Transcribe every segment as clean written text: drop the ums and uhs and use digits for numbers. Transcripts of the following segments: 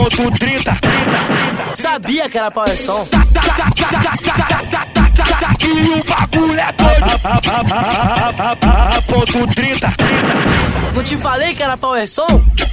A.30. Sabia que era Power Som. E o bagulho é doido. A.30. Não te falei que era Power Som?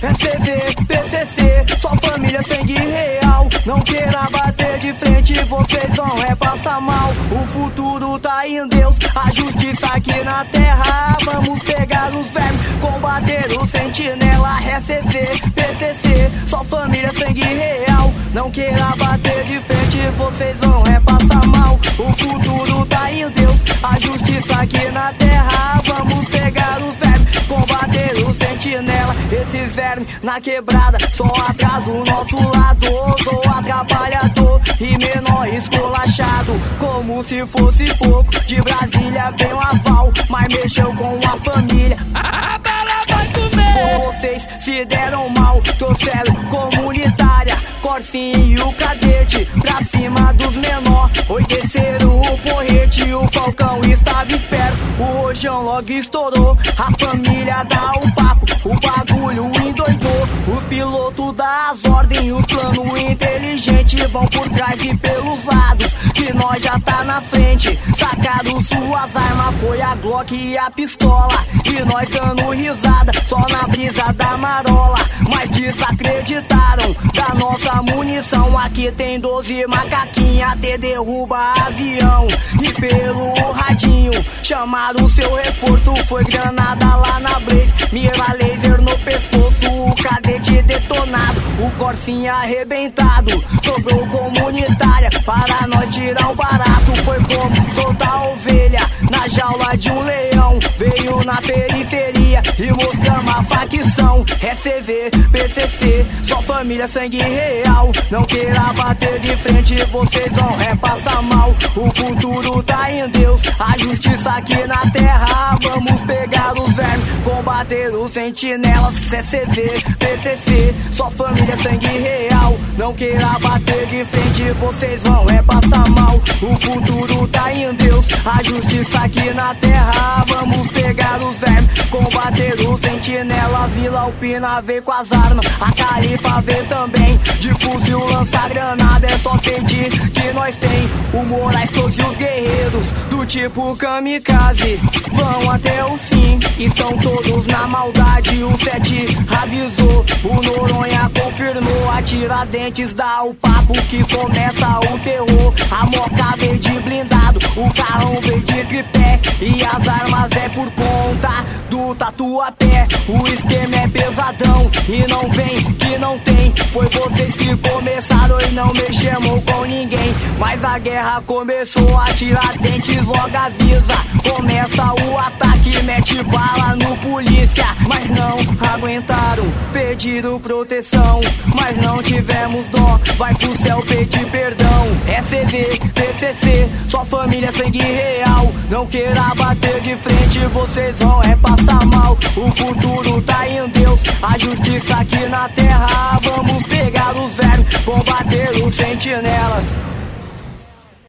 PCC, PCC, só família sangue real. Não queira bater de frente, vocês vão passar mal. O futuro tá em Deus, a justiça aqui na terra. Vamos pegar os vermes, combater o sentinela. RCV, PCC, só família sangue real. Não queira bater de frente, vocês vão passar mal. O futuro tá em Deus, a justiça aqui na terra. Vamos pegar os vermes, combater o sentinela. Esses vermes na quebrada só atrasa o nosso lado. Sou atrapalhador e menor esculachado, como se fosse pouco. De Brasília vem um aval, mas mexeu com a família. A bala vai comer. Vocês se deram mal, trouxeram comunitária, Corsinha e o cadete pra cima dos menor. Oi, desceram o porrete, o Falcão estava esperto. O rojão logo estourou, a família dá o papo, o bagulho endoidou. Os pilotos dá as ordens, os planos inteligentes vão por trás e pelos lados, que nós já tá na frente. Sacaram suas armas, foi a Glock e a pistola, e nós dando risada, só na brisa da marola. Mas desacreditaram da nossa munição. Aqui tem 12 macaquinhas, até derruba avião. E pelo radinho chamaram seu reforço, foi granada lá na Blaze, mira laser no pescoço, o cadete detonado, o Corsinha arrebentado. Sobrou comunitária para nós tirar o barato. Foi como soltar a ovelha na jaula de um leão. Veio na periferia e mostramos a facção. RCV, PCC, só família sangue real. Não queira bater de frente, vocês vão passar mal. O futuro tá em Deus, a justiça aqui na terra. Vamos pegar os vermes, combater os sentinelas. CCV, PCC, só família sangue real. Não queira bater de frente, vocês vão passar mal. O futuro tá em Deus, a justiça aqui na terra. Vamos pegar os vermes, combater os sentinelas. Vila Alpina vem com as armas, a Califa vem também. De fuzil lança granada, é só pedir que nós tem. O Moraes trouxe os guerreiros do tipo kamikaze, vão até o fim, estão todos na maldade. O 7 avisou, o Noronha confirmou. A Tiradentes dá o papo que começa o terror. A Moca veio de blindado, o carrão veio de tripé, e as armas é por conta do Tatuapé. O esquema é pesadão e não vem que não tem. Foi vocês que começaram e não mexemos com ninguém. Mas a guerra começou, a Tiradentes logo avisa. Começa o ataque, mete bala no polícia. Mas não aguentaram, pediram proteção, mas não tivemos dó, vai pro céu pedir perdão. RCV, PCC, só família sangue real. Não queira bater de frente, vocês vão passar mal. O futuro tá em Deus, a justiça aqui na terra. Vamos pegar os vermes, combater os sentinelas.